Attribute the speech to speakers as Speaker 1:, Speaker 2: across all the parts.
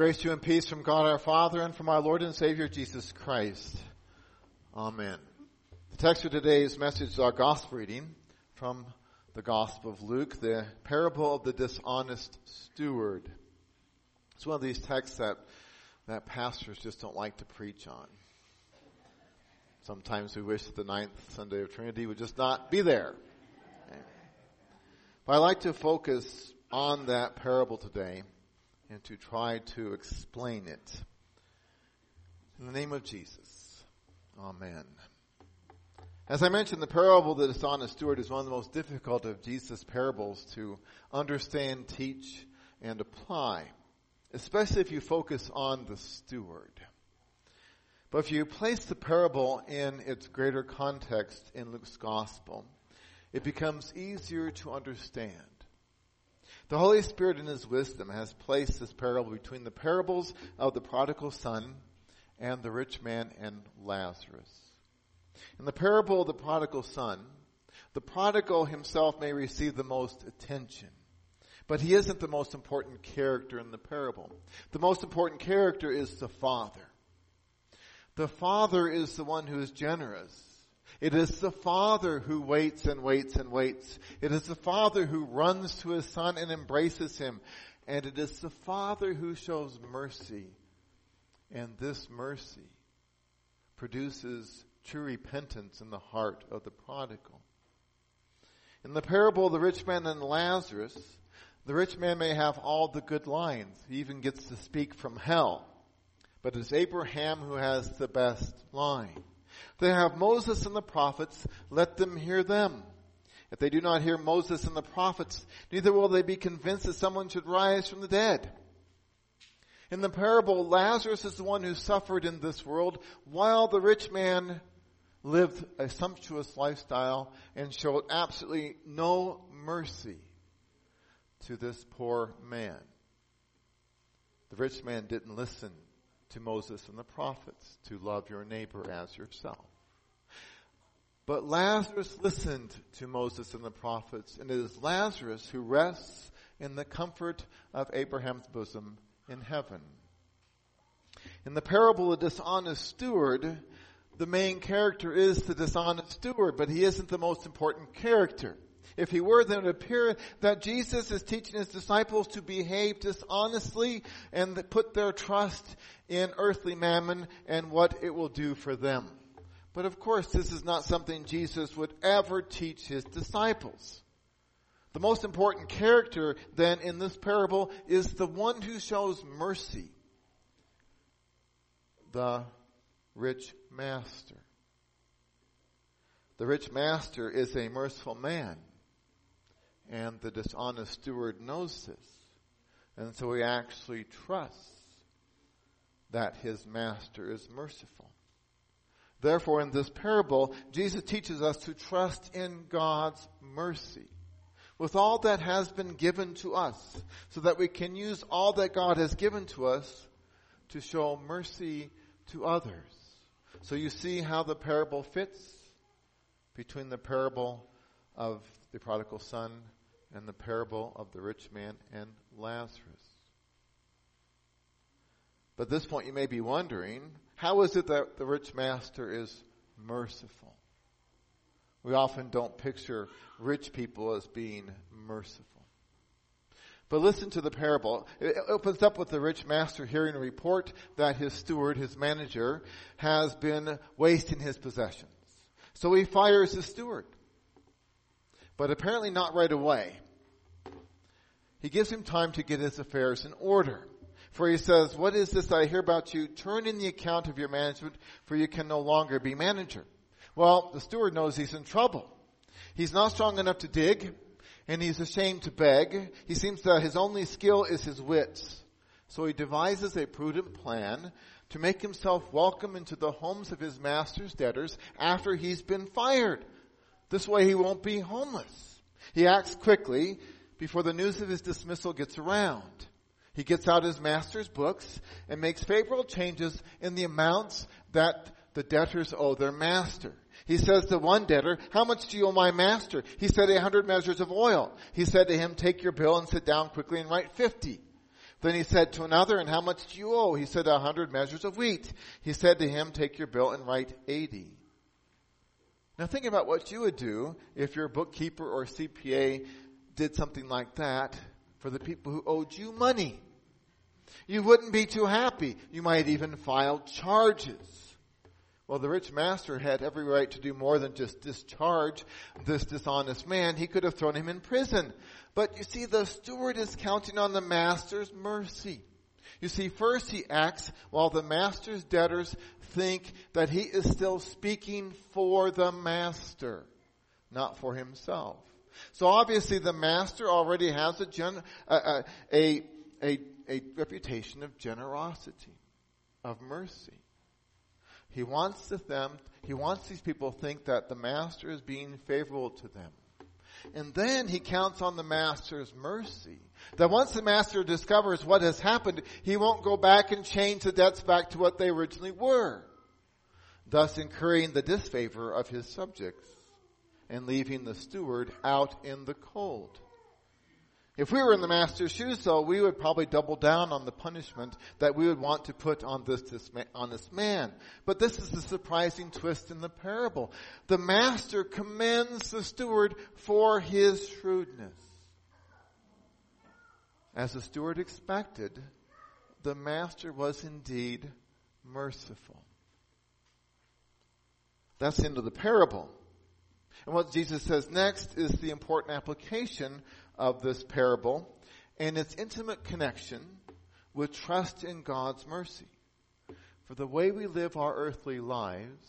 Speaker 1: Grace to you and peace from God our Father and from our Lord and Savior Jesus Christ. Amen. The text for today's message is our gospel reading from the Gospel of Luke, the parable of the dishonest steward. It's one of these texts that pastors just don't like to preach on. Sometimes we wish that the ninth Sunday of Trinity would just not be there. But I'd like to focus on that parable today and to try to explain it. In the name of Jesus, amen. As I mentioned, the parable of the dishonest steward is one of the most difficult of Jesus' parables to understand, teach, and apply, especially if you focus on the steward. But if you place the parable in its greater context in Luke's gospel, it becomes easier to understand. The Holy Spirit in His wisdom has placed this parable between the parables of the prodigal son and the rich man and Lazarus. In the parable of the prodigal son, the prodigal himself may receive the most attention, but he isn't the most important character in the parable. The most important character is the father. The father is the one who is generous. It is the father who waits and waits and waits. It is the father who runs to his son and embraces him. And it is the father who shows mercy. And this mercy produces true repentance in the heart of the prodigal. In the parable of the rich man and Lazarus, the rich man may have all the good lines. He even gets to speak from hell. But it's Abraham who has the best line. They have Moses and the prophets, let them hear them. If they do not hear Moses and the prophets, neither will they be convinced that someone should rise from the dead. In the parable, Lazarus is the one who suffered in this world, while the rich man lived a sumptuous lifestyle and showed absolutely no mercy to this poor man. The rich man didn't listen to Moses and the prophets, to love your neighbor as yourself. But Lazarus listened to Moses and the prophets, and it is Lazarus who rests in the comfort of Abraham's bosom in heaven. In the parable of the dishonest steward, the main character is the dishonest steward, but he isn't the most important character. If he were, then it would appear that Jesus is teaching his disciples to behave dishonestly and put their trust in earthly mammon and what it will do for them. But of course, this is not something Jesus would ever teach his disciples. The most important character then in this parable is the one who shows mercy, the rich master. The rich master is a merciful man. And the dishonest steward knows this. And so he actually trusts that his master is merciful. Therefore, in this parable, Jesus teaches us to trust in God's mercy with all that has been given to us, so that we can use all that God has given to us to show mercy to others. So you see how the parable fits between the parable of the prodigal son and the parable of the rich man and Lazarus. But at this point you may be wondering, how is it that the rich master is merciful? We often don't picture rich people as being merciful. But listen to the parable. It opens up with the rich master hearing a report that his steward, his manager, has been wasting his possessions. So he fires his steward. But apparently not right away. He gives him time to get his affairs in order. For he says, "What is this I hear about you? Turn in the account of your management, for you can no longer be manager." Well, the steward knows he's in trouble. He's not strong enough to dig, and he's ashamed to beg. He seems that his only skill is his wits. So he devises a prudent plan to make himself welcome into the homes of his master's debtors after he's been fired. This way he won't be homeless. He acts quickly before the news of his dismissal gets around. He gets out his master's books and makes favorable changes in the amounts that the debtors owe their master. He says to one debtor, "How much do you owe my master?" He said, 100 measures of oil. He said to him, "Take your bill and sit down quickly and write 50. Then he said to another, and how much do you owe? He said, 100 measures of wheat. He said to him, take your bill and write 80. Now think about what you would do if your bookkeeper or CPA did something like that for the people who owed you money. You wouldn't be too happy. You might even file charges. Well, the rich master had every right to do more than just discharge this dishonest man. He could have thrown him in prison. But you see, the steward is counting on the master's mercy. You see, first he acts while the master's debtors think that he is still speaking for the master, not for himself. So obviously the master already has a reputation of generosity, of mercy. He wants these people to think that the master is being favorable to them. And then he counts on the master's mercy. That once the master discovers what has happened, he won't go back and change the debts back to what they originally were. Thus incurring the disfavor of his subjects and leaving the steward out in the cold. If we were in the master's shoes, though, we would probably double down on the punishment that we would want to put on this man. But this is the surprising twist in the parable. The master commends the steward for his shrewdness. As the steward expected, the master was indeed merciful. That's the end of the parable. And what Jesus says next is the important application of this parable and its intimate connection with trust in God's mercy. For the way we live our earthly lives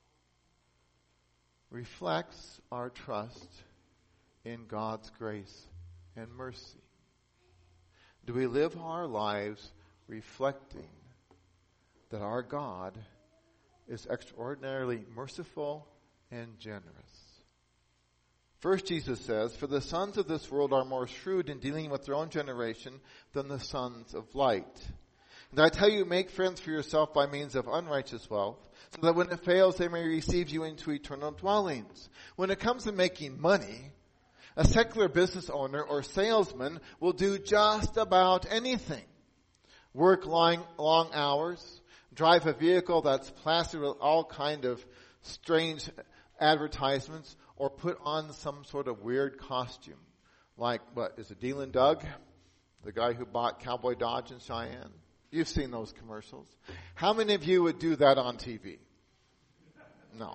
Speaker 1: reflects our trust in God's grace and mercy. Do we live our lives reflecting that our God is extraordinarily merciful and generous? First, Jesus says, for the sons of this world are more shrewd in dealing with their own generation than the sons of light. And I tell you, make friends for yourself by means of unrighteous wealth, so that when it fails, they may receive you into eternal dwellings. When it comes to making money, a secular business owner or salesman will do just about anything. Work long hours, drive a vehicle that's plastered with all kind of strange advertisements, or put on some sort of weird costume. Like, is it Dylan Doug? The guy who bought Cowboy Dodge in Cheyenne? You've seen those commercials. How many of you would do that on TV? No.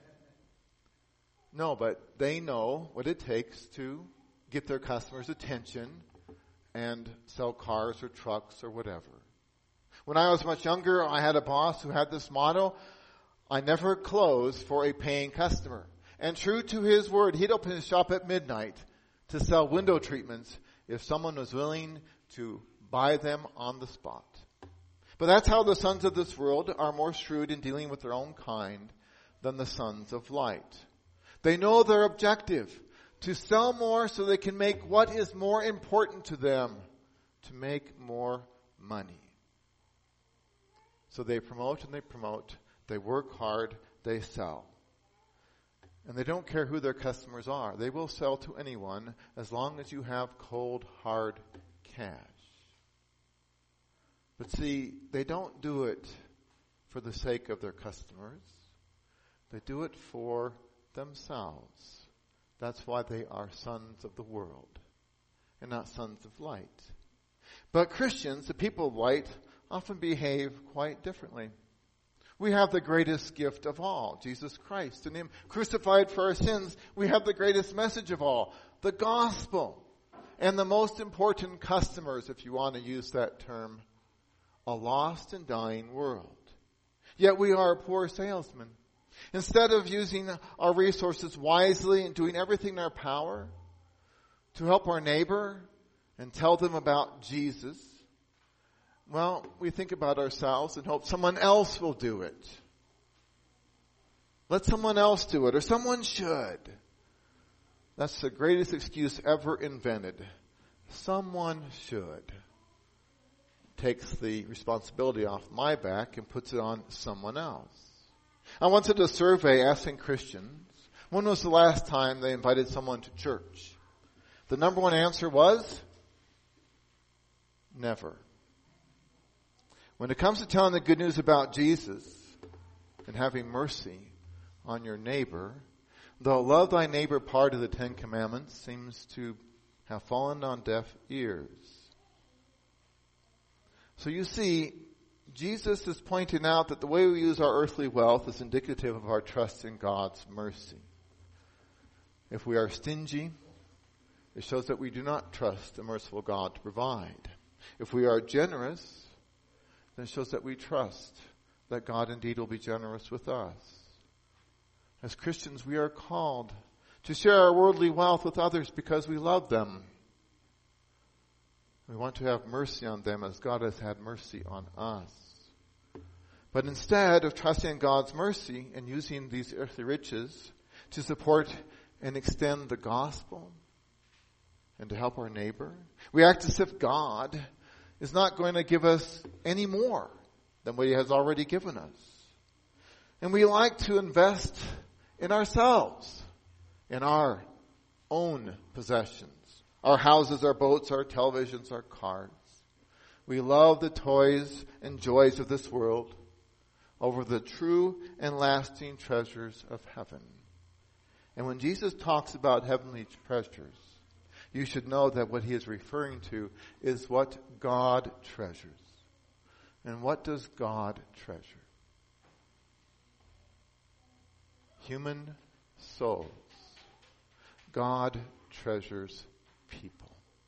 Speaker 1: No, but they know what it takes to get their customers' attention and sell cars or trucks or whatever. When I was much younger, I had a boss who had this motto, I never close for a paying customer. And true to his word, he'd open his shop at midnight to sell window treatments if someone was willing to buy them on the spot. But that's how the sons of this world are more shrewd in dealing with their own kind than the sons of light. They know their objective, to sell more so they can make what is more important to them, to make more money. So they promote and they promote, they work hard, they sell. And they don't care who their customers are. They will sell to anyone as long as you have cold, hard cash. But see, they don't do it for the sake of their customers. They do it for themselves. That's why they are sons of the world and not sons of light. But Christians, the people of light, often behave quite differently. We have the greatest gift of all, Jesus Christ. In Him crucified for our sins, we have the greatest message of all, the gospel. And the most important customers, if you want to use that term, a lost and dying world. Yet we are a poor salesman. Instead of using our resources wisely and doing everything in our power to help our neighbor and tell them about Jesus, well, we think about ourselves and hope someone else will do it. Let someone else do it, or someone should. That's the greatest excuse ever invented. Someone should. Takes the responsibility off my back and puts it on someone else. I once did a survey asking Christians, when was the last time they invited someone to church? The number one answer was, never. When it comes to telling the good news about Jesus and having mercy on your neighbor, the love thy neighbor part of the Ten Commandments seems to have fallen on deaf ears. So you see, Jesus is pointing out that the way we use our earthly wealth is indicative of our trust in God's mercy. If we are stingy, it shows that we do not trust the merciful God to provide. If we are generous, then it shows that we trust that God indeed will be generous with us. As Christians, we are called to share our worldly wealth with others because we love them. We want to have mercy on them as God has had mercy on us. But instead of trusting in God's mercy and using these earthly riches to support and extend the gospel and to help our neighbor, we act as if God is not going to give us any more than what he has already given us. And we like to invest in ourselves, in our own possessions, our houses, our boats, our televisions, our cars. We love the toys and joys of this world over the true and lasting treasures of heaven. And when Jesus talks about heavenly treasures, you should know that what he is referring to is what God treasures. And what does God treasure? Human souls. God treasures people.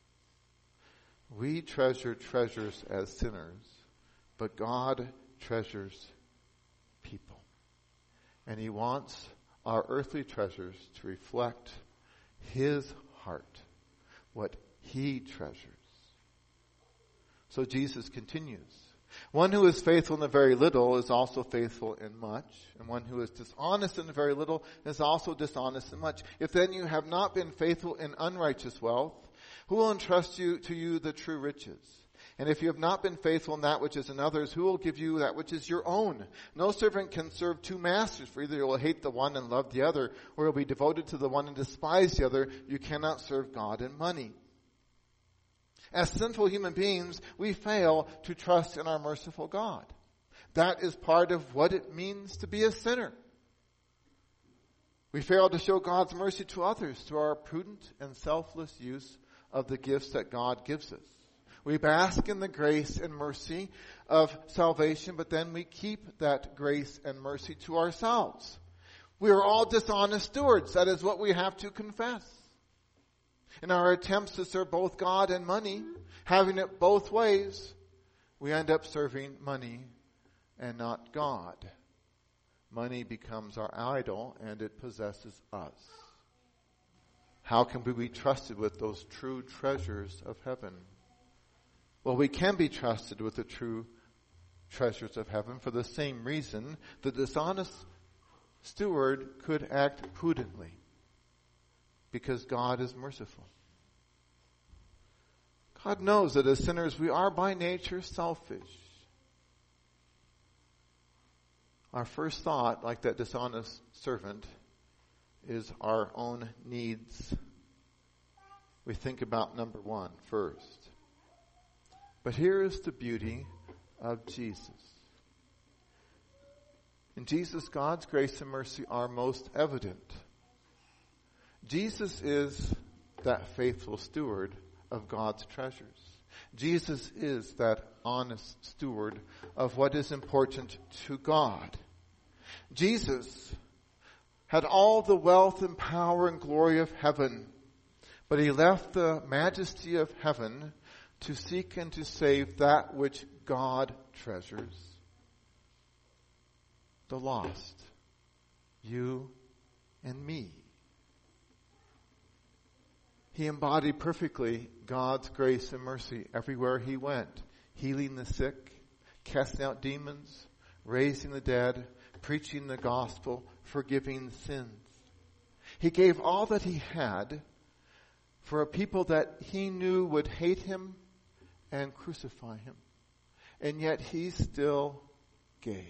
Speaker 1: We treasure treasures as sinners, but God treasures people. And he wants our earthly treasures to reflect his heart, what he treasures. So Jesus continues. One who is faithful in the very little is also faithful in much, and one who is dishonest in the very little is also dishonest in much. If then you have not been faithful in unrighteous wealth, who will entrust to you the true riches? And if you have not been faithful in that which is another's, who will give you that which is your own? No servant can serve two masters, for either you will hate the one and love the other, or you will be devoted to the one and despise the other. You cannot serve God and money. As sinful human beings, we fail to trust in our merciful God. That is part of what it means to be a sinner. We fail to show God's mercy to others through our prudent and selfless use of the gifts that God gives us. We bask in the grace and mercy of salvation, but then we keep that grace and mercy to ourselves. We are all dishonest stewards. That is what we have to confess. In our attempts to serve both God and money, having it both ways, we end up serving money and not God. Money becomes our idol and it possesses us. How can we be trusted with those true treasures of heaven? Well, we can be trusted with the true treasures of heaven for the same reason the dishonest steward could act prudently. Because God is merciful. God knows that as sinners we are by nature selfish. Our first thought, like that dishonest servant, is our own needs. We think about number one first. But here is the beauty of Jesus. In Jesus, God's grace and mercy are most evident. Jesus is that faithful steward of God's treasures. Jesus is that honest steward of what is important to God. Jesus had all the wealth and power and glory of heaven, but he left the majesty of heaven to seek and to save that which God treasures. The lost. You and me. He embodied perfectly God's grace and mercy everywhere he went, healing the sick, casting out demons, raising the dead, preaching the gospel, forgiving sins. He gave all that he had for a people that he knew would hate him and crucify him. And yet he still gave.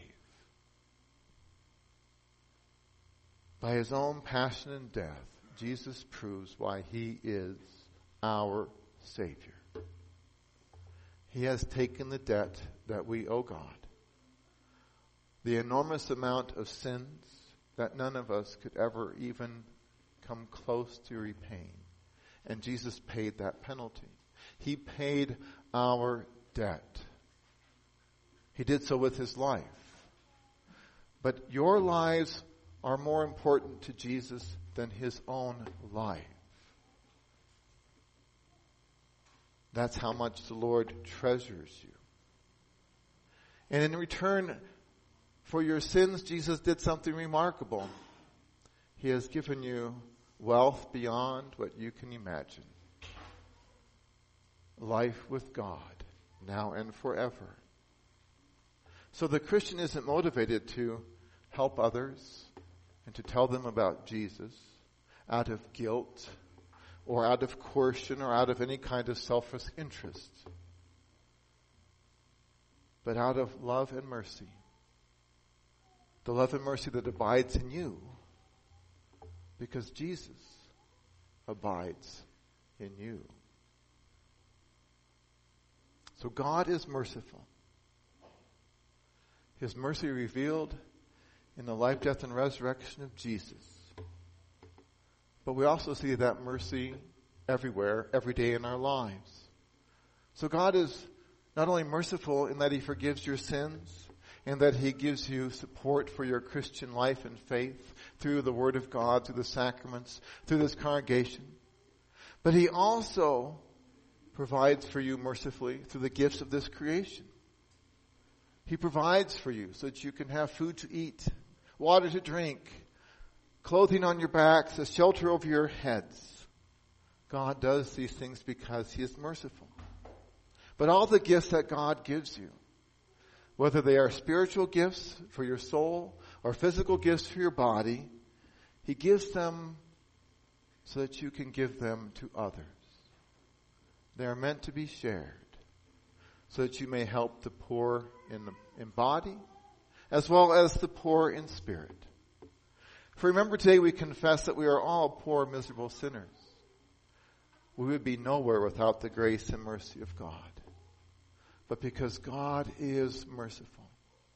Speaker 1: By his own passion and death, Jesus proves why he is our Savior. He has taken the debt that we owe God. The enormous amount of sins that none of us could ever even come close to repaying. And Jesus paid that penalty. He paid our debt. He did so with his life. But your lives are more important to Jesus than his own life. That's how much the Lord treasures you. And in return for your sins, Jesus did something remarkable. He has given you wealth beyond what you can imagine. Life with God, now and forever. So the Christian isn't motivated to help others and to tell them about Jesus out of guilt or out of coercion or out of any kind of selfish interest, but out of love and mercy. The love and mercy that abides in you because Jesus abides in you. So God is merciful. His mercy revealed in the life, death, and resurrection of Jesus. But we also see that mercy everywhere, every day in our lives. So God is not only merciful in that he forgives your sins and that he gives you support for your Christian life and faith through the Word of God, through the sacraments, through this congregation, but he also provides for you mercifully through the gifts of this creation. He provides for you so that you can have food to eat, water to drink, clothing on your backs, a shelter over your heads. God does these things because he is merciful. But all the gifts that God gives you, whether they are spiritual gifts for your soul or physical gifts for your body, he gives them so that you can give them to others. They are meant to be shared so that you may help the poor in body as well as the poor in spirit. For remember, today we confess that we are all poor, miserable sinners. We would be nowhere without the grace and mercy of God. But because God is merciful,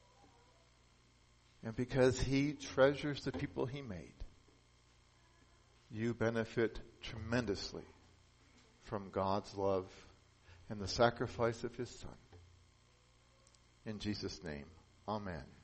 Speaker 1: and because he treasures the people he made, you benefit tremendously from God's love and the sacrifice of his Son. In Jesus' name, amen.